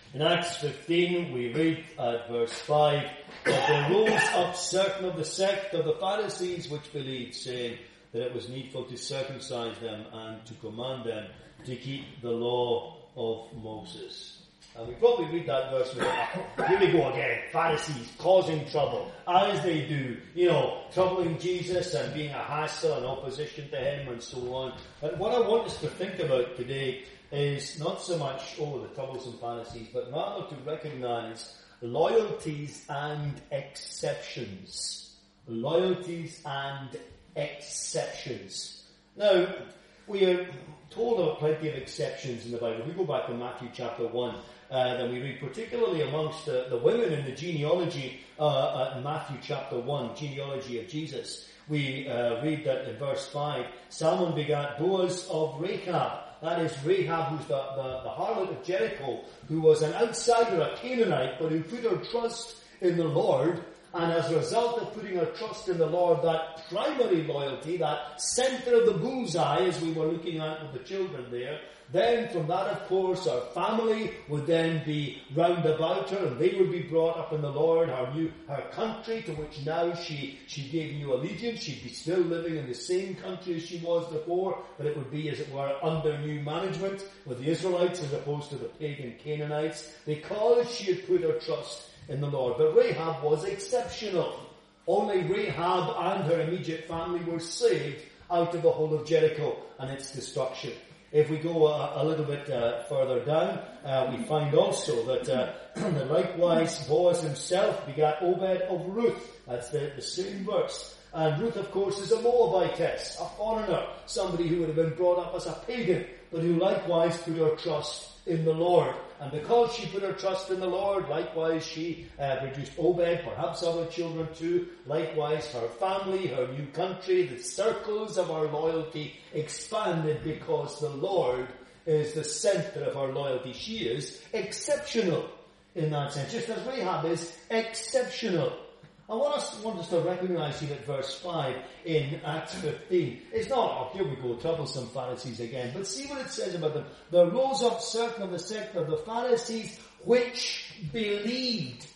In Acts 15, we read at verse 5, that there rose up certain of the sect of the Pharisees which believed, saying that it was needful to circumcise them and to command them to keep the law of Moses. And we probably read that verse with, here we go again, Pharisees causing trouble, as they do, troubling Jesus and being a hassle and opposition to him and so on. But what I want us to think about today is not so much, the troublesome Pharisees, but rather to recognize loyalties and exceptions. Loyalties and exceptions. Now, we are told of plenty of exceptions in the Bible. If we go back to Matthew chapter 1, then we read particularly amongst the women in the genealogy in Matthew chapter 1, genealogy of Jesus. We read that in verse 5, Salmon begat Boaz of Rahab. That is Rahab, who's the harlot of Jericho, who was an outsider, a Canaanite, but who put her trust in the Lord. And as a result of putting her trust in the Lord, that primary loyalty, that center of the bullseye, as we were looking at with the children there, then from that, of course, her family would then be round about her, and they would be brought up in the Lord. Her country, to which now she gave new allegiance, she'd be still living in the same country as she was before, but it would be, as it were, under new management with the Israelites as opposed to the pagan Canaanites, because she had put her trust in the Lord. But Rahab was exceptional. Only Rahab and her immediate family were saved out of the whole of Jericho and its destruction. If we go a little bit further down, we find also that likewise Boaz himself begat Obed of Ruth. That's the same verse. And Ruth, of course, is a Moabitess, a foreigner, somebody who would have been brought up as a pagan, but who likewise put her trust in the Lord. And because she put her trust in the Lord, likewise she produced Obed, perhaps other children too. Likewise her family, her new country, the circles of her loyalty expanded because the Lord is the center of her loyalty. She is exceptional in that sense, just as Rahab is exceptional. I want us to recognize here at verse 5 in Acts 15. It's not, here we go, troublesome Pharisees again. But see what it says about them. There rose up certain of the sect of the Pharisees which believed.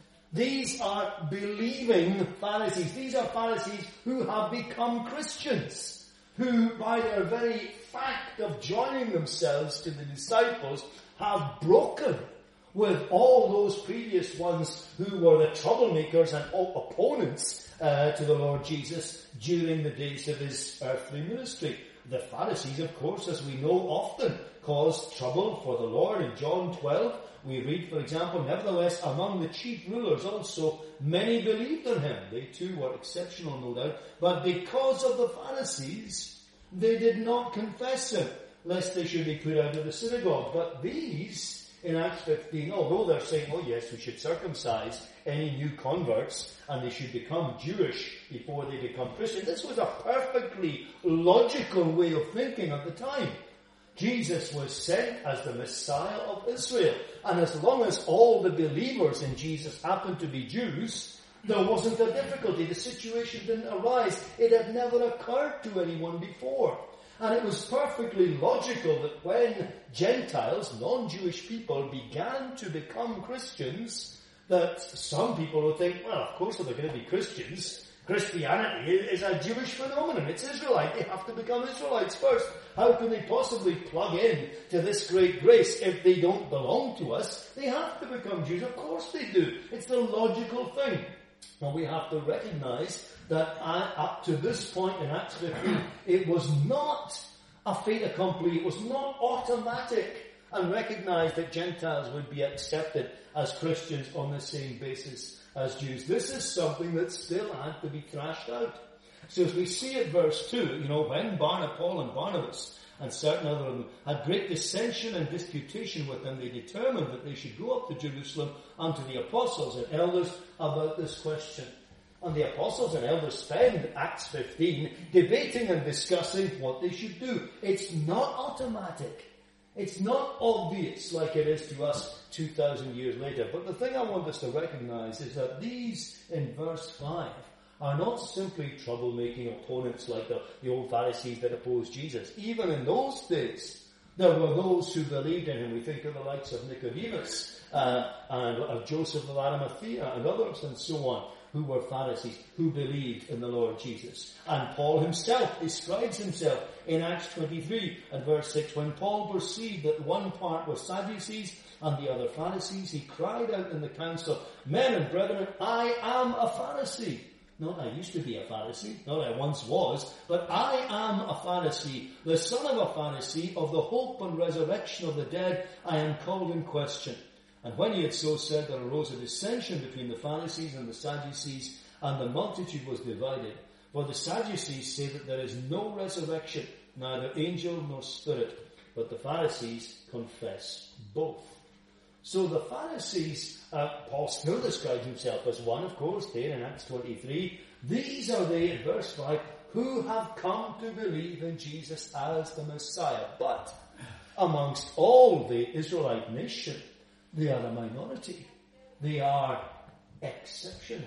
These are believing Pharisees. These are Pharisees who have become Christians, who by their very fact of joining themselves to the disciples have broken with all those previous ones who were the troublemakers and opponents to the Lord Jesus during the days of his earthly ministry. The Pharisees, of course, as we know, often caused trouble for the Lord. In John 12, we read, for example, nevertheless, among the chief rulers also, many believed in him. They too were exceptional, no doubt. But because of the Pharisees, they did not confess him, lest they should be put out of the synagogue. But these, in Acts 15, although they're saying, oh yes, we should circumcise any new converts and they should become Jewish before they become Christian, this was a perfectly logical way of thinking at the time. Jesus was sent as the Messiah of Israel, and as long as all the believers in Jesus happened to be Jews, there wasn't a difficulty. The situation didn't arise. It had never occurred to anyone before. And it was perfectly logical that when Gentiles, non-Jewish people, began to become Christians, that some people would think, well, of course if they're going to be Christians, Christianity is a Jewish phenomenon. It's Israelite. They have to become Israelites first. How can they possibly plug in to this great grace if they don't belong to us? They have to become Jews. Of course they do. It's the logical thing. Well, we have to recognize that up to this point in Acts 15, it was not a fait accompli, it was not automatic, and recognize that Gentiles would be accepted as Christians on the same basis as Jews. This is something that still had to be thrashed out. So as we see at verse 2, when Paul and Barnabas and certain other of them had great dissension and disputation with them, they determined that they should go up to Jerusalem unto the apostles and elders about this question. And the apostles and elders spend Acts 15 debating and discussing what they should do. It's not automatic. It's not obvious like it is to us 2,000 years later. But the thing I want us to recognize is that these, in verse 5, are not simply troublemaking opponents like the old Pharisees that opposed Jesus. Even in those days, There were those who believed in him. We think of the likes of Nicodemus and of Joseph of Arimathea and others and so on, who were Pharisees, who believed in the Lord Jesus. And Paul himself describes himself in Acts 23 and verse 6. When Paul perceived that one part were Sadducees and the other Pharisees, he cried out in the council, "Men and brethren, I am a Pharisee." Not I used to be a Pharisee, not I once was, but I am a Pharisee, the son of a Pharisee, of the hope and resurrection of the dead. I am called in question. And when he had so said, there arose a dissension between the Pharisees and the Sadducees, and the multitude was divided. For the Sadducees say that there is no resurrection, neither angel nor spirit, but the Pharisees confess both. So the Pharisees, Paul still describes himself as one, of course, there in Acts 23. These are they, in verse 5, who have come to believe in Jesus as the Messiah. But amongst all the Israelite nation, they are a minority. They are exceptional.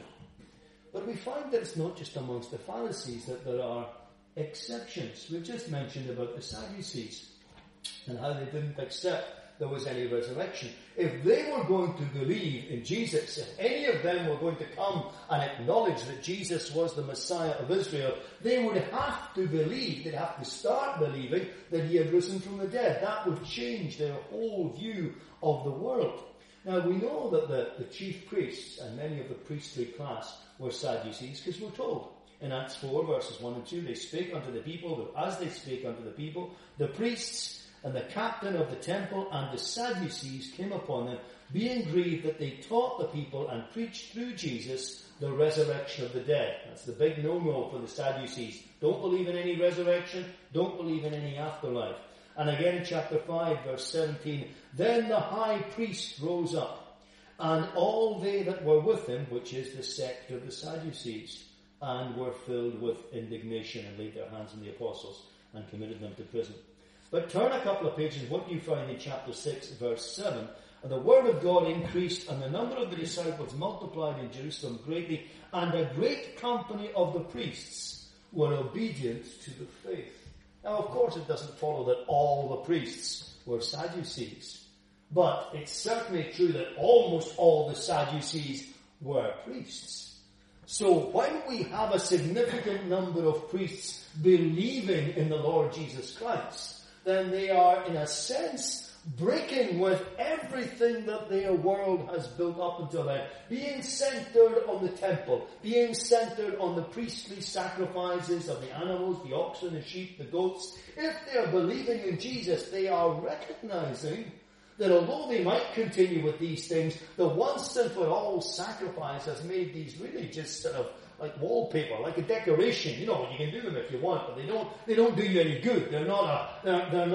But we find that it's not just amongst the Pharisees that there are exceptions. We've just mentioned about the Sadducees and how they didn't accept there was any resurrection. If they were going to believe in Jesus, if any of them were going to come and acknowledge that Jesus was the Messiah of Israel, they would have to believe, they'd have to start believing that he had risen from the dead. That would change their whole view of the world. Now we know that the chief priests and many of the priestly class were Sadducees, because we're told in Acts 4 verses 1 and 2, they spake unto the people, but as they spake unto the people, the priests and the captain of the temple and the Sadducees came upon them, being grieved that they taught the people and preached through Jesus the resurrection of the dead. That's the big no-no for the Sadducees. Don't believe in any resurrection. Don't believe in any afterlife. And again in chapter 5 verse 17, then the high priest rose up, and all they that were with him, which is the sect of the Sadducees, and were filled with indignation, and laid their hands on the apostles and committed them to prison. But turn a couple of pages, what do you find in chapter 6, verse 7? And the word of God increased, and the number of the disciples multiplied in Jerusalem greatly, and a great company of the priests were obedient to the faith. Now, of course, it doesn't follow that all the priests were Sadducees. But it's certainly true that almost all the Sadducees were priests. So when we have a significant number of priests believing in the Lord Jesus Christ, then they are, in a sense, breaking with everything that their world has built up until then, being centered on the temple, being centered on the priestly sacrifices of the animals, the oxen, the sheep, the goats. If they are believing in Jesus, they are recognizing that although they might continue with these things, the once and for all sacrifice has made these really just sort of like wallpaper, like a decoration. You know, you can do them if you want, but they don't do you any good. They're not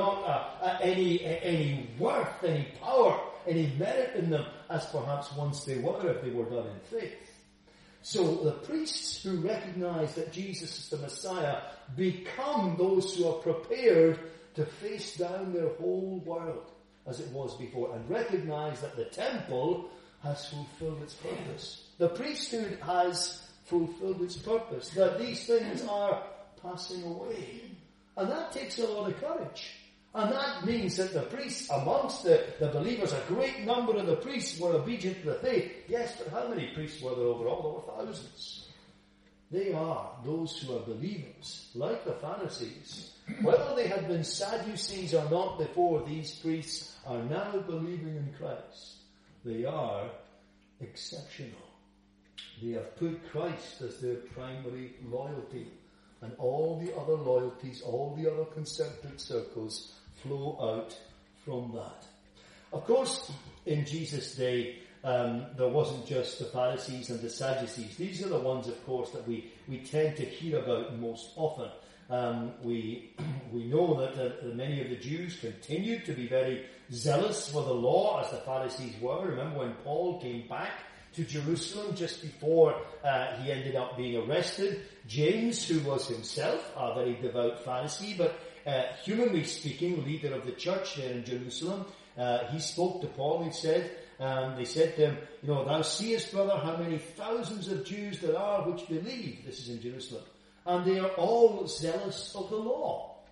any worth, any power, any merit in them as perhaps once they were if they were done in faith. So the priests who recognize that Jesus is the Messiah become those who are prepared to face down their whole world as it was before, and recognize that the temple has fulfilled its purpose. The priesthood has fulfilled its purpose, that these things are passing away. And that takes a lot of courage. And that means that the priests, amongst the believers, a great number of the priests were obedient to the faith. Yes, but how many priests were there overall? There were thousands. They are those who are believers, like the Pharisees. Whether they had been Sadducees or not before, these priests are now believing in Christ. They are exceptional. They have put Christ as their primary loyalty. And all the other loyalties, all the other concentric circles flow out from that. Of course, in Jesus' day, there wasn't just the Pharisees and the Sadducees. These are the ones, of course, that we tend to hear about most often. We know that many of the Jews continued to be very zealous for the law, as the Pharisees were. Remember when Paul came back to Jerusalem just before he ended up being arrested, James, who was himself a very devout Pharisee, but humanly speaking, leader of the church there in Jerusalem, he spoke to Paul and said, they said to him, thou seest, brother, how many thousands of Jews there are which believe. This is in Jerusalem. And they are all zealous of the law.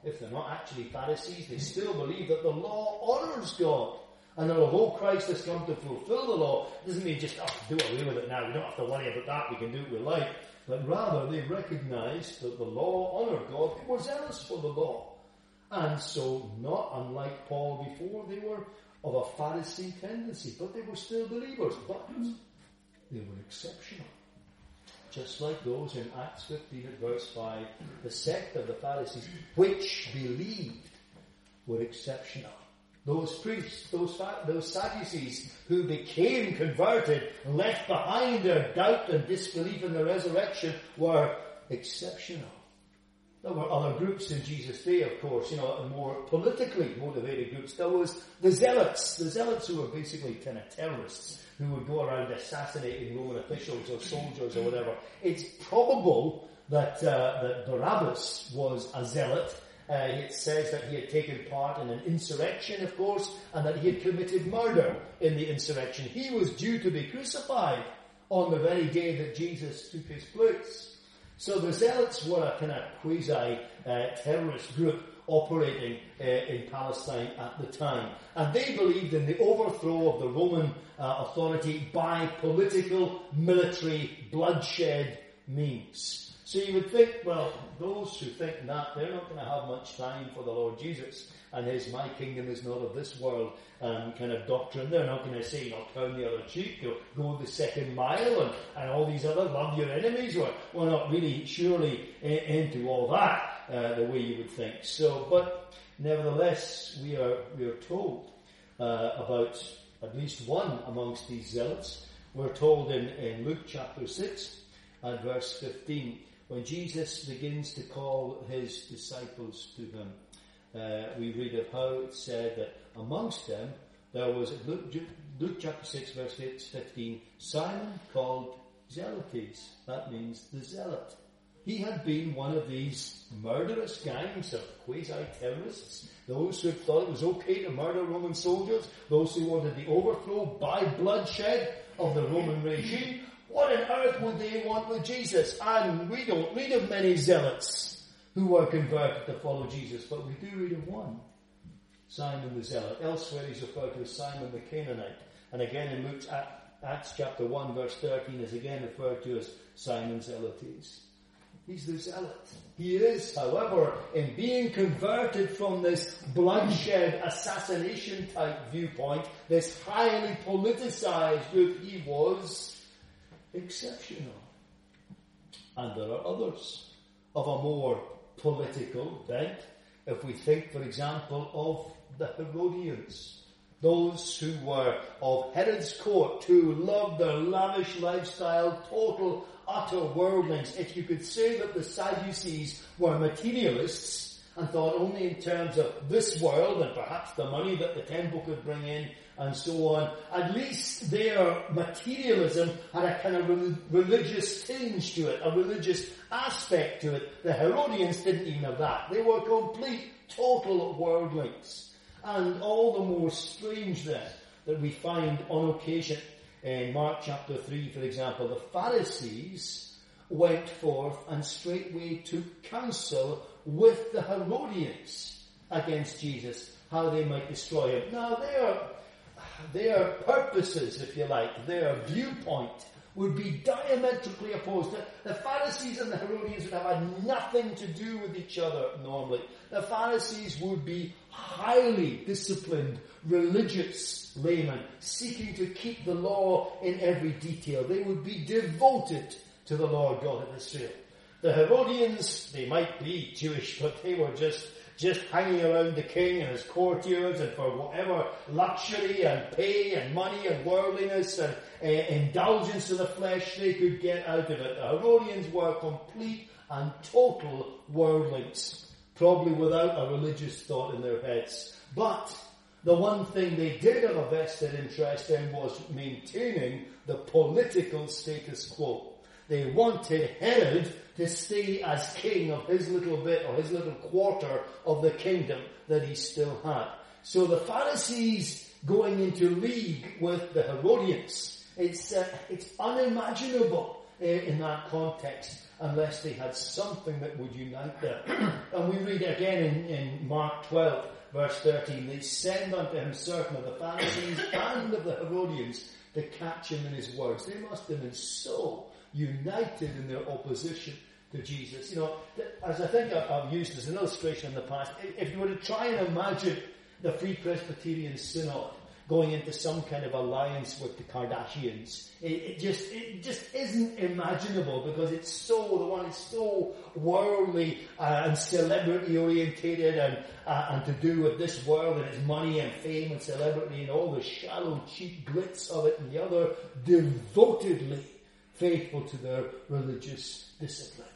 if they're not actually Pharisees, they still believe that the law honors God. And that although Christ has come to fulfill the law, it doesn't mean just, do away with it now, we don't have to worry about that, we can do what we like. But rather, they recognized that the law honored God. They were zealous for the law. And so, not unlike Paul before, they were of a Pharisee tendency, but they were still believers. But they were exceptional. Just like those in Acts 15 at verse 5, the sect of the Pharisees, which believed, were exceptional. Those priests, those Sadducees who became converted and left behind their doubt and disbelief in the resurrection were exceptional. There were other groups in Jesus' day, of course, more politically motivated groups. There was the Zealots who were basically kind of terrorists who would go around assassinating Roman officials or soldiers or whatever. It's probable that Barabbas was a zealot. It says that he had taken part in an insurrection, of course, and that he had committed murder in the insurrection. He was due to be crucified on the very day that Jesus took his place. So the Zealots were a kind of quasi-terrorist group operating in Palestine at the time. And they believed in the overthrow of the Roman authority by political, military, bloodshed means. So you would think, well, those who think that, they're not going to have much time for the Lord Jesus and his "my kingdom is not of this world" kind of doctrine. They're not going to say, turn the other cheek, go the second mile, and all these other love your enemies. We're not really surely into all that the way you would think. So, but nevertheless, we are told about at least one amongst these zealots. We're told in Luke chapter 6 and verse 15, when Jesus begins to call his disciples to him, we read of how it said that amongst them there was, Luke chapter 6 verse 15, Simon called Zelotes. That means the zealot. He had been one of these murderous gangs of quasi-terrorists, those who thought it was okay to murder Roman soldiers, those who wanted the overthrow by bloodshed of the Roman regime. What on earth would they want with Jesus? And we don't read of many zealots who were converted to follow Jesus, but we do read of one, Simon the Zealot. Elsewhere he's referred to as Simon the Canaanite. And again in Luke's Acts chapter 1 verse 13 is again referred to as Simon Zelotes. He's the zealot. He is, however, in being converted from this bloodshed assassination type viewpoint, this highly politicized group, he was exceptional. And there are others of a more political bent. If we think, for example, of the Herodians, those who were of Herod's court, who loved their lavish lifestyle, total, utter worldlings. If you could say that the Sadducees were materialists and thought only in terms of this world and perhaps the money that the temple could bring in and so on, at least their materialism had a kind of religious tinge to it, a religious aspect to it. The Herodians didn't even have that. They were complete, total worldlings. And all the more strange then that we find on occasion in Mark chapter 3, for example, the Pharisees went forth and straightway took counsel with the Herodians against Jesus, how they might destroy him. Now their purposes, if you like, their viewpoint would be diametrically opposed. The Pharisees and the Herodians would have had nothing to do with each other normally. The Pharisees would be highly disciplined, religious laymen, seeking to keep the law in every detail. They would be devoted to the Lord God of Israel. The Herodians, they might be Jewish, but they were just hanging around the king and his courtiers, and for whatever luxury and pay and money and worldliness and indulgence of the flesh they could get out of it. The Herodians were complete and total worldlings, probably without a religious thought in their heads. But the one thing they did have a vested interest in was maintaining the political status quo. They wanted Herod to stay as king of his little bit or his little quarter of the kingdom that he still had. So the Pharisees going into league with the Herodians, it's unimaginable in that context unless they had something that would unite them. And we read again in Mark 12, verse 13, they send unto him certain of the Pharisees and of the Herodians to catch him in his words. They must have been so united in their opposition to Jesus. You know, as I think I've used as an illustration in the past, if you were to try and imagine the Free Presbyterian Synod going into some kind of alliance with the Kardashians, it just isn't imaginable, because it's so worldly and celebrity orientated and to do with this world and its money and fame and celebrity and all the shallow, cheap glitz of it, and the other devotedly faithful to their religious discipline.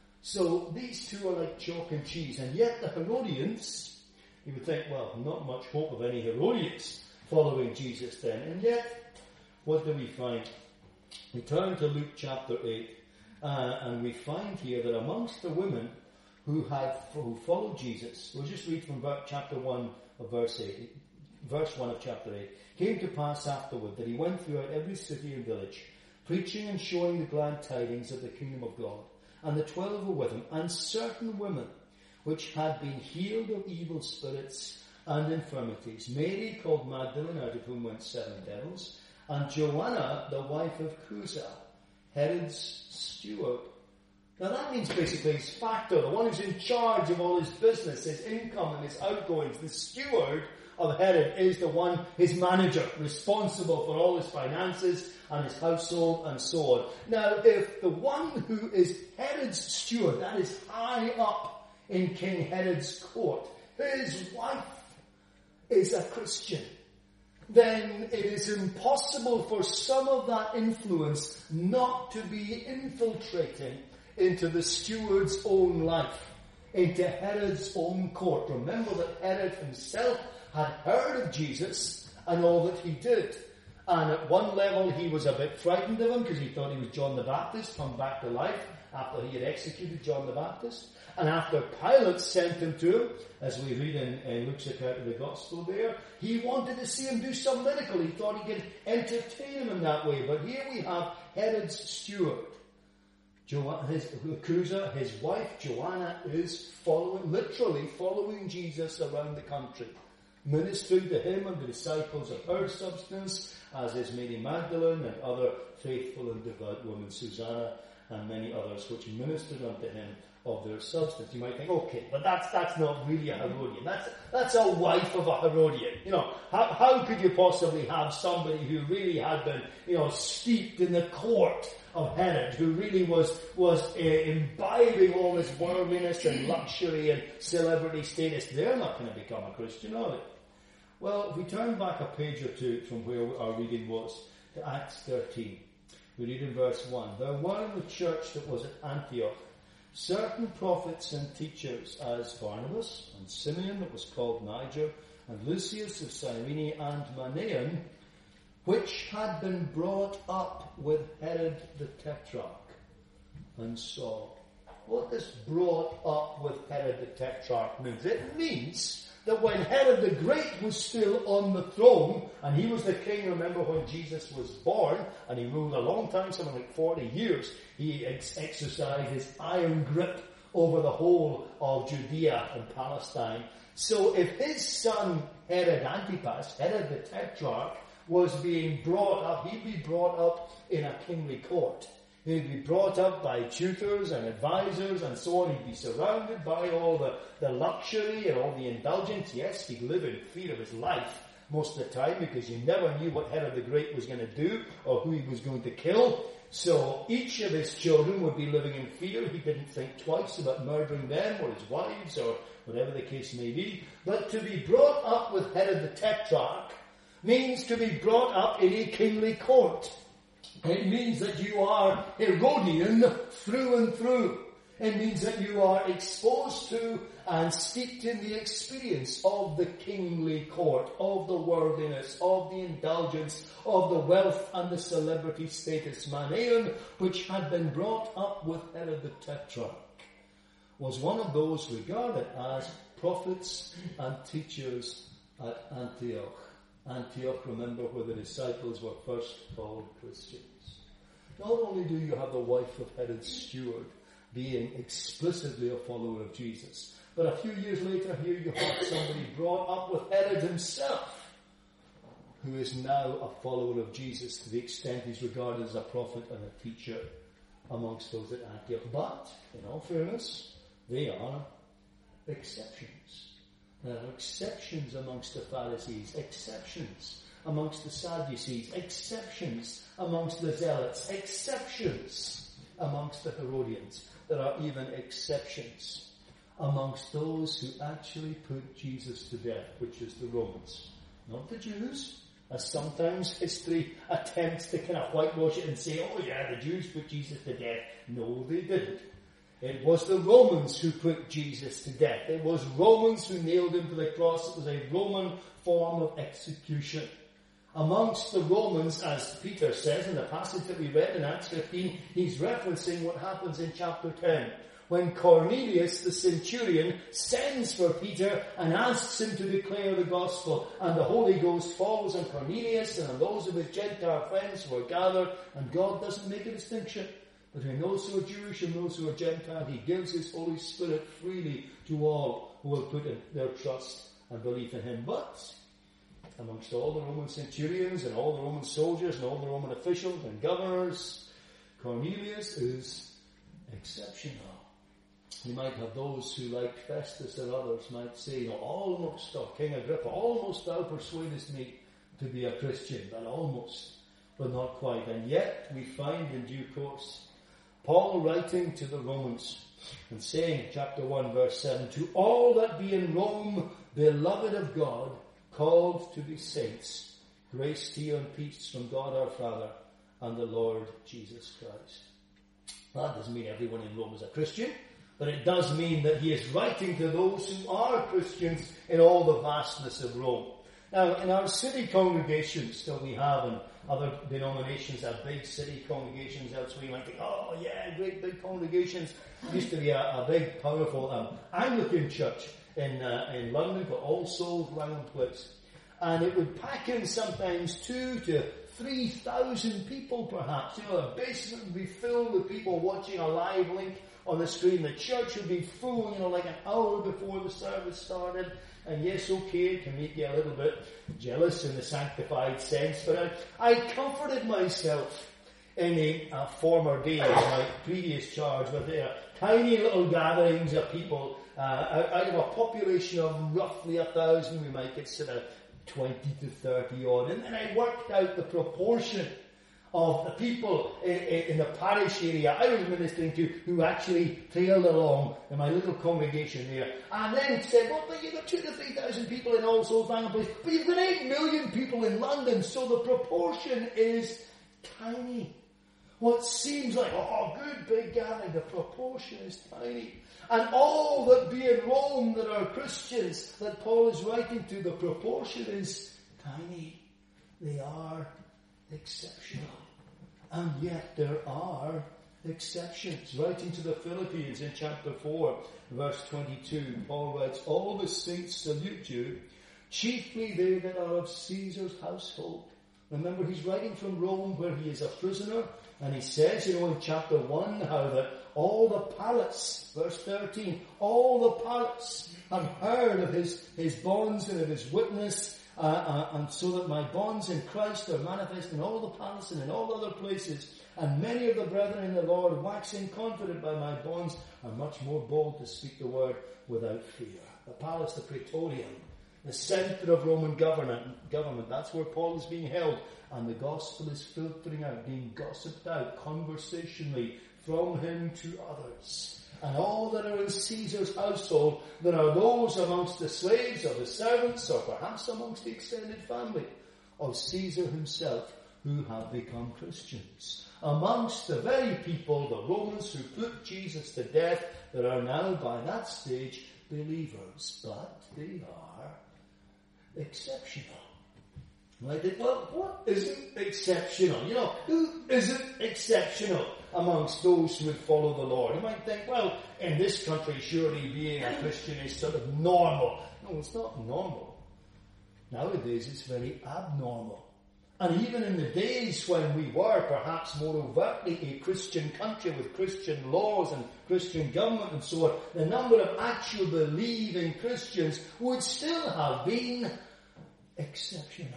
So these two are like chalk and cheese, and yet the Herodians, you would think, well, not much hope of any Herodians following Jesus then. And yet, what do we find? We turn to Luke chapter 8, and we find here that amongst the women who followed Jesus, we'll just read from chapter 1 of verse 8, verse 1 of chapter 8, came to pass afterward that he went throughout every city and village, preaching and showing the glad tidings of the kingdom of God. And the 12 were with him, and certain women which had been healed of evil spirits and infirmities. Mary called Magdalene, out of whom went 7 devils, and Joanna, the wife of Chuza, Herod's steward. Now that means basically his factor, the one who's in charge of all his business, his income and his outgoings. The steward of Herod is the one, his manager, responsible for all his finances and his household and so on. Now, if the one who is Herod's steward, that is high up in King Herod's court, his wife is a Christian, then it is impossible for some of that influence not to be infiltrating into the steward's own life, into Herod's own court. Remember that Herod himself had heard of Jesus and all that he did. And at one level he was a bit frightened of him because he thought he was John the Baptist come back to life after he had executed John the Baptist. And after Pilate sent him to him, as we read in Luke's account of the Gospel there, he wanted to see him do some miracle. He thought he could entertain him in that way. But here we have Herod's steward. Chuza, his wife Joanna, is literally following Jesus around the country, ministering to him and the disciples of her substance, as is Mary Magdalene and other faithful and devout women, Susanna and many others, which ministered unto him of their substance. You might think, okay, but that's not really a Herodian. That's a wife of a Herodian. You know, how could you possibly have somebody who really had been, steeped in the court of Herod, who really was imbibing all this worldliness and luxury and celebrity status? They're not going to become a Christian, are they? Well, if we turn back a page or two from where our reading was to Acts 13, we read in verse 1, there were in the church that was at Antioch certain prophets and teachers, as Barnabas, and Simeon that was called Niger, and Lucius of Cyrene, and Manaen, which had been brought up with Herod the Tetrarch and Saul. What does brought up with Herod the Tetrarch means? It means that when Herod the Great was still on the throne, and he was the king, remember, when Jesus was born, and he ruled a long time, something like 40 years, he exercised his iron grip over the whole of Judea and Palestine. So if his son Herod Antipas, Herod the Tetrarch, was being brought up, he'd be brought up in a kingly court. He'd be brought up by tutors and advisors and so on. He'd be surrounded by all the luxury and all the indulgence. Yes, he'd live in fear of his life most of the time, because you never knew what Herod the Great was going to do or who he was going to kill. So each of his children would be living in fear. He didn't think twice about murdering them or his wives or whatever the case may be. But to be brought up with Herod the Tetrarch means to be brought up in a kingly court. It means that you are Herodian through and through. It means that you are exposed to and steeped in the experience of the kingly court, of the worldliness, of the indulgence, of the wealth and the celebrity status. Manaen, which had been brought up with Herod the Tetrarch, was one of those regarded as prophets and teachers at Antioch. Antioch, remember, where the disciples were first called Christians. not only do you have the wife of Herod's steward being explicitly a follower of Jesus, but a few years later here you have somebody brought up with Herod himself who is now a follower of Jesus to the extent he's regarded as a prophet and a teacher amongst those at Antioch. But, in all fairness, they are exceptions. There are exceptions amongst the Pharisees, exceptions amongst the Sadducees, exceptions amongst the Zealots, exceptions amongst the Herodians. There are even exceptions amongst those who actually put Jesus to death, which is the Romans. Not the Jews, as sometimes history attempts to kind of whitewash it and say, oh yeah, the Jews put Jesus to death. No, they didn't. It was the Romans who put Jesus to death. It was Romans who nailed him to the cross. It was a Roman form of execution. Amongst the Romans, as Peter says in the passage that we read in Acts 15, he's referencing what happens in chapter 10. When Cornelius, the centurion, sends for Peter and asks him to declare the gospel, and the Holy Ghost falls on Cornelius and on those of his Gentile friends who are gathered, and God doesn't make a distinction between those who are Jewish and those who are Gentile. He gives his Holy Spirit freely to all who will put in their trust and belief in him. But amongst all the Roman centurions and all the Roman soldiers and all the Roman officials and governors, Cornelius is exceptional. You might have those who, like Festus and others, might say, almost, or King Agrippa, almost thou persuadest me to be a Christian, but almost, but not quite. And yet we find in due course Paul writing to the Romans and saying, chapter 1, verse 7, to all that be in Rome, beloved of God, called to be saints, grace to you and peace from God our Father and the Lord Jesus Christ. That doesn't mean everyone in Rome is a Christian, but it does mean that he is writing to those who are Christians in all the vastness of Rome. Now, in our city congregations that we have, and other denominations have big city congregations elsewhere, you might think, oh yeah, great big congregations. There used to be a big, powerful Anglican church in London called All Souls Round Place. And it would pack in sometimes 2,000 to 3,000 people perhaps. The basement would be filled with people watching a live link on the screen. The church would be full, like an hour before the service started. And yes, okay, it can make you a little bit jealous in the sanctified sense, but I comforted myself in a former day in my previous charge with tiny little gatherings of people out of a population of roughly 1,000. We might consider 20 to 30 odd, and I worked out the proportion of the people in the parish area I was ministering to who actually trailed along in my little congregation there. And then said, well, but you've got 2,000 to 3,000 people in All Souls Round Place, but you've got 8 million people in London, so the proportion is tiny. What seems like, good big gathering, the proportion is tiny. And all that be in Rome that are Christians that Paul is writing to, the proportion is tiny. They are exceptional. And yet there are exceptions. Writing to the Philippians in chapter 4, verse 22, Paul writes, all the saints salute you, chiefly they that are of Caesar's household. Remember, he's writing from Rome where he is a prisoner, and he says, in chapter 1, how that all the palace, verse 13, all the palace have heard of his bonds and of his witness, and so that my bonds in Christ are manifest in all the palace and in all other places. And many of the brethren in the Lord, waxing confident by my bonds, are much more bold to speak the word without fear. The palace, the Praetorium, the centre of Roman government, that's where Paul is being held. And the gospel is filtering out, being gossiped out conversationally from him to others. And all that are in Caesar's household, there are those amongst the slaves or the servants, or perhaps amongst the extended family of Caesar himself, who have become Christians. Amongst the very people, the Romans who put Jesus to death, there are now by that stage believers, but they are exceptional. Right? Well, what isn't exceptional? Who isn't exceptional amongst those who would follow the Lord? You might think, well, in this country, surely being a Christian is sort of normal. No, it's not normal. Nowadays, it's very abnormal. And even in the days when we were perhaps more overtly a Christian country with Christian laws and Christian government and so on, the number of actual believing Christians would still have been exceptional.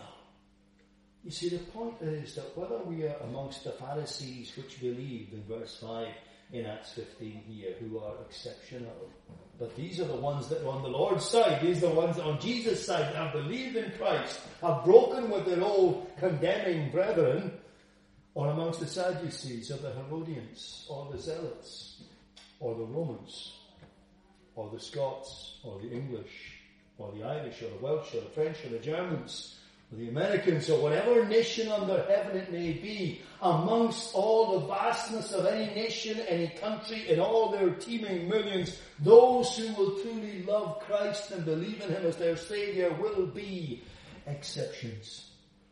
You see, the point is that whether we are amongst the Pharisees which believed in verse 5 in Acts 15 here, who are exceptional, but these are the ones that are on the Lord's side. These are the ones that are on Jesus' side that have believed in Christ, have broken with their old condemning brethren, or amongst the Sadducees, or the Herodians, or the Zealots, or the Romans, or the Scots, or the English, or the Irish, or the Welsh, or the French, or the Germans, or the Americans, or whatever nation under heaven it may be, amongst all the vastness of any nation, any country, in all their teeming millions, those who will truly love Christ and believe in Him as their Saviour will be exceptions.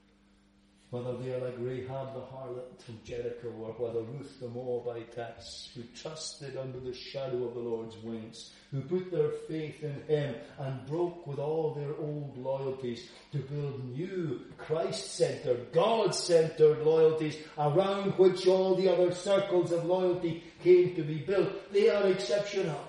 Whether they are like Rahab the harlot from Jericho, or whether Ruth the Moabitess, who trusted under the shadow of the Lord's wings, who put their faith in Him and broke with all their old loyalties to build new Christ-centered, God-centered loyalties around which all the other circles of loyalty came to be built. They are exceptional.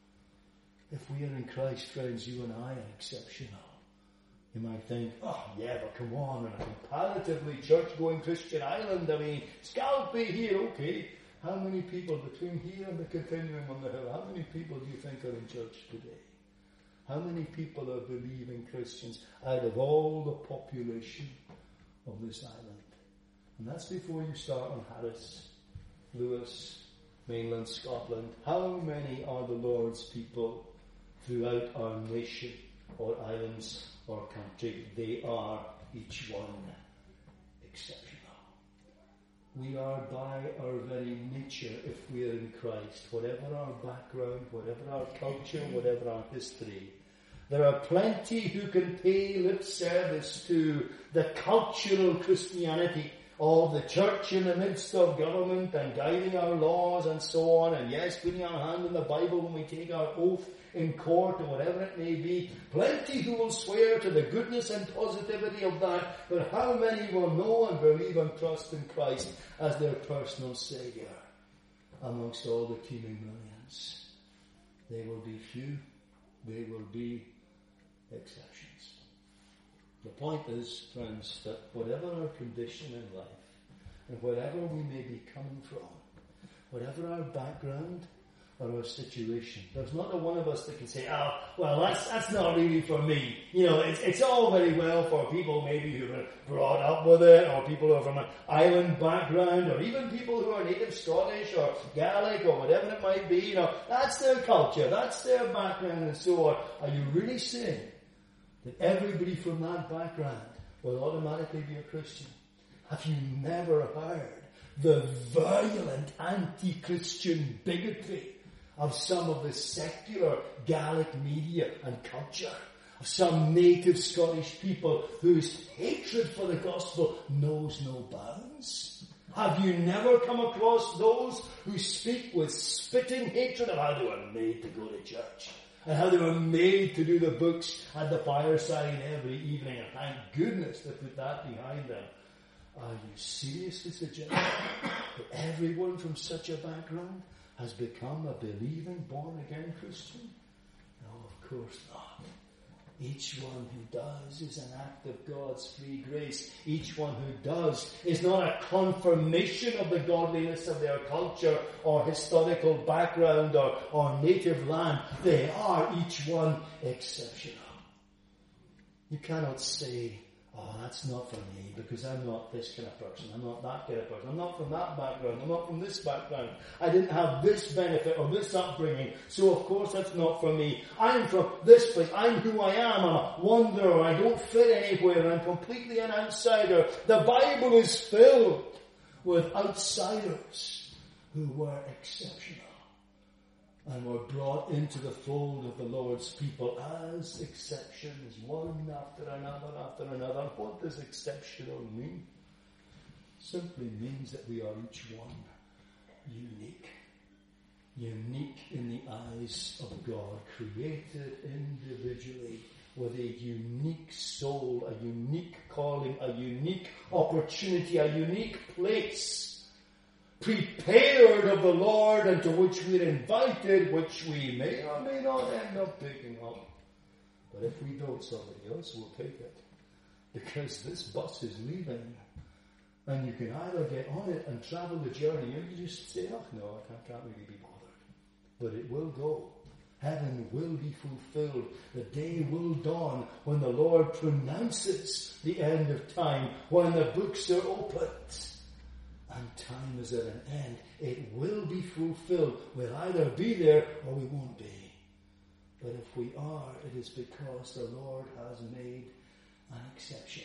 If we are in Christ, friends, you and I are exceptional. You might think, oh yeah, but come on, in a comparatively church-going Christian island, I mean, Scalpay here, okay. How many people between here and the Continuum on the Hill, how many people do you think are in church today? How many people are believing Christians out of all the population of this island? And that's before you start on Harris, Lewis, mainland Scotland. How many are the Lord's people throughout our nation or islands or country? They are each one exceptional. We are by our very nature, if we are in Christ, whatever our background, whatever our culture, whatever our history, there are plenty who can pay lip service to the cultural Christianity of the church in the midst of government and guiding our laws and so on, and yes, putting our hand in the Bible when we take our oath in court or whatever it may be. Plenty who will swear to the goodness and positivity of that, but how many will know and believe and trust in Christ as their personal Saviour amongst all the teeming millions? They will be few. They will be exceptions. The point is, friends, that whatever our condition in life, and wherever we may be coming from, whatever our background or our situation, there's not a one of us that can say, oh, well, that's not really for me. You know, it's all very well for people maybe who are brought up with it, or people who are from an island background, or even people who are native Scottish or Gaelic or whatever it might be. You know, that's their culture, that's their background and so on. Are you really saying that everybody from that background will automatically be a Christian? Have you never heard the violent anti-Christian bigotry of some of the secular Gaelic media and culture, of some native Scottish people whose hatred for the gospel knows no bounds? Have you never come across those who speak with spitting hatred of how they were made to go to church, and how they were made to do the books at the fireside every evening, and thank goodness they put that behind them? Are you seriously suggesting that everyone from such a background has become a believing, born-again Christian? No, of course not. Each one who does is an act of God's free grace. Each one who does is not a confirmation of the godliness of their culture or historical background or native land. They are each one exceptional. You cannot say, oh, that's not for me, because I'm not this kind of person, I'm not that kind of person, I'm not from that background, I'm not from this background, I didn't have this benefit or this upbringing, so of course that's not for me. I'm from this place, I'm who I am, I'm a wanderer, I don't fit anywhere, I'm completely an outsider. The Bible is filled with outsiders who were exceptional and were brought into the fold of the Lord's people as exceptions, one after another after another. What does exceptional mean? Simply means that we are each one unique. Unique in the eyes of God, created individually with a unique soul, a unique calling, a unique opportunity, a unique place, prepared of the Lord, and to which we're invited, which we may or may not end up picking up. But if we don't, somebody else will take it. Because this bus is leaving. And you can either get on it and travel the journey, or you just say, oh no, I can't really be bothered. But it will go. Heaven will be fulfilled. The day will dawn when the Lord pronounces the end of time, when the books are opened. And time is at an end. It will be fulfilled. We'll either be there or we won't be. But if we are, it is because the Lord has made an exception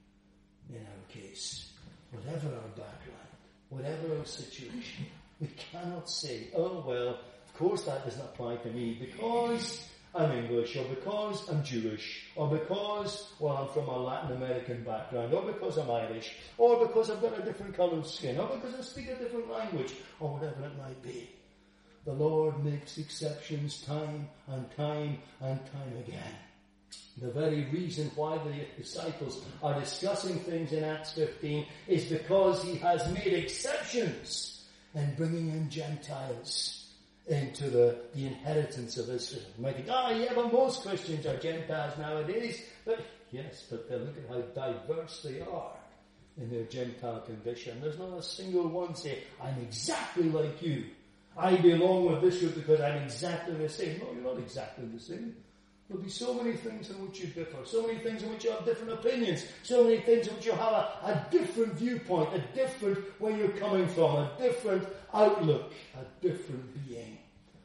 in our case. Whatever our background, whatever our situation, we cannot say, oh well, of course that doesn't apply to me because I'm English, or because I'm Jewish, or because, well, I'm from a Latin American background, or because I'm Irish, or because I've got a different colour of skin, or because I speak a different language, or whatever it might be. The Lord makes exceptions time and time and time again. The very reason why the disciples are discussing things in Acts 15 is because he has made exceptions in bringing in Gentiles into the inheritance of Israel. You might think, but most Christians are Gentiles nowadays. But yes, but look at how diverse they are in their Gentile condition. There's not a single one say, I'm exactly like you. I belong with this group because I'm exactly the same. No, you're not exactly the same. There'll be so many things in which you differ, so many things in which you have different opinions, so many things in which you have a different viewpoint, a different where you're coming from, a different outlook, a different being.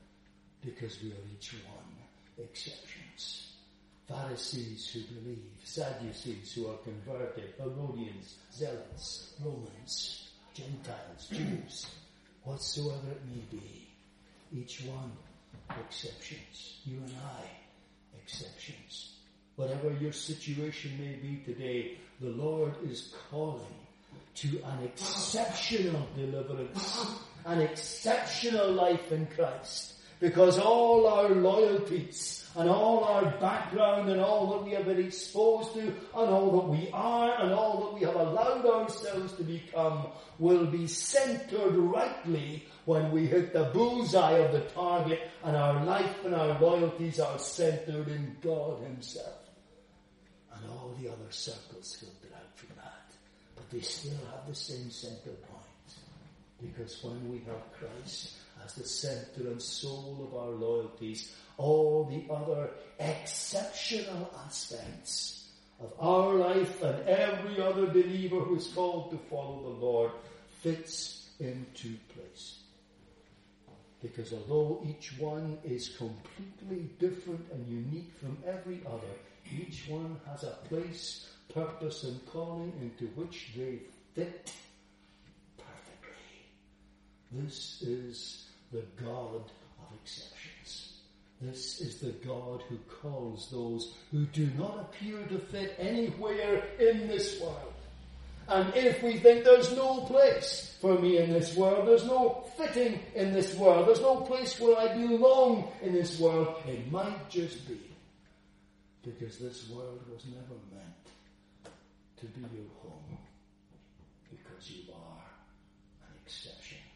Because we are each one exceptions. Pharisees who believe, Sadducees who are converted, Herodians, Zealots, Romans, Gentiles, Jews, whatsoever it may be. Each one exceptions. You and I exceptions. Whatever your situation may be today, the Lord is calling to an exceptional deliverance, an exceptional life in Christ. Because all our loyalties and all our background and all that we have been exposed to and all that we are and all that we have allowed ourselves to become will be centered rightly when we hit the bullseye of the target and our life and our loyalties are centered in God Himself. And all the other circles filter out from that. But they still have the same center point. Because when we have Christ as the center and soul of our loyalties, all the other exceptional aspects of our life and every other believer who is called to follow the Lord fits into place. Because although each one is completely different and unique from every other, each one has a place, purpose and calling into which they fit perfectly. This is the God of exceptions. This is the God who calls those who do not appear to fit anywhere in this world. And if we think there's no place for me in this world, there's no fitting in this world, there's no place where I belong in this world, it might just be because this world was never meant to be your home, because you are an exception.